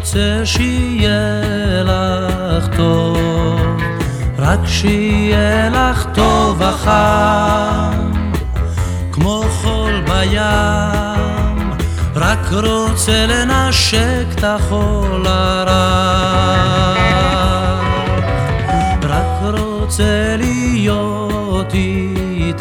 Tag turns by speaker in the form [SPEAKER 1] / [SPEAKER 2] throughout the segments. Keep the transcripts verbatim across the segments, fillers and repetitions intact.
[SPEAKER 1] רוצה שיהיה לך טוב, רק שיהיה לך טוב וחם, כמו חול בים, רק רוצה לנשק את החול הרע, רק רוצה להיות איתך,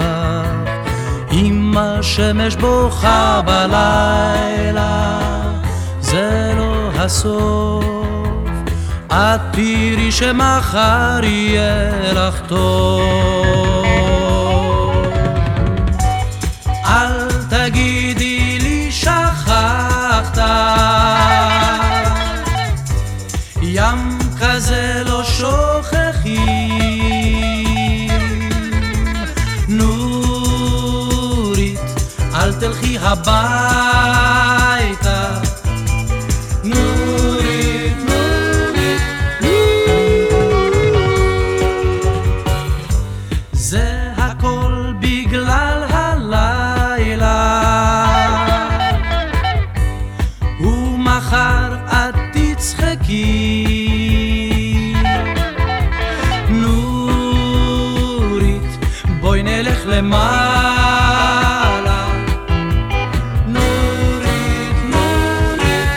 [SPEAKER 1] אם השמש בוכה בלילה, זה לא הסוף, את תראי שמחר יהיה לך טוב. אל תגידי לי שכחת, ים כזה לא שוכחים, נורית אל תלכי הביתה, נורית, נורית, זה הכל בגלל הלילה, ומחר את תצחקי, נורית בואי נלך למעלה, נורית, נורית,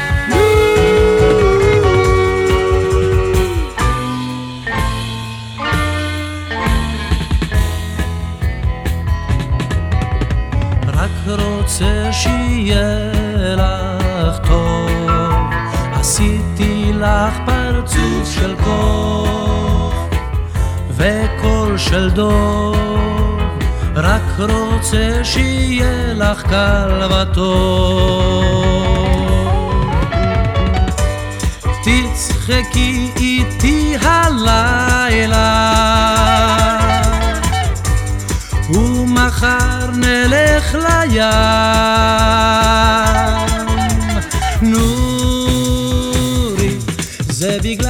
[SPEAKER 1] רק רוצה שיהיה לך טוב, עשיתי לך פרצוף של כוח וקול של דוב, רק רוצה שיהיה לך קל וטוב, תצחקי איתי הלילה, ומחר נלך לים, נורי, זה בגלל